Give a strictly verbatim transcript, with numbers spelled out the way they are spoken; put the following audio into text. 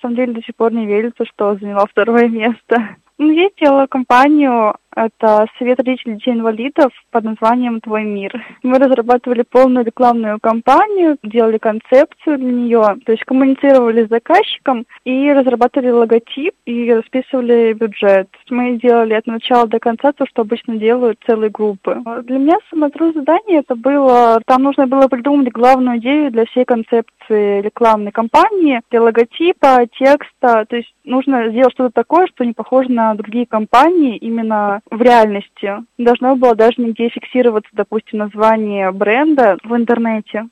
самом деле до сих пор не верится, что заняла второе место. Ну, я делала компанию, это Совет родителей детей-инвалидов под названием «Твой мир». Мы разрабатывали полную рекламную кампанию, делали концепцию для нее, то есть коммуницировали с заказчиком и разрабатывали логотип и расписывали бюджет. Мы делали от начала до конца то, что обычно делают целые группы. Для меня самое трудное задание это было, там нужно было придумать главную идею для всей концепции рекламной кампании, для логотипа, текста, то есть нужно сделать что-то такое, что не похоже на другие компании именно в реальности. Должно было даже нигде фиксироваться, допустим, название бренда в интернете.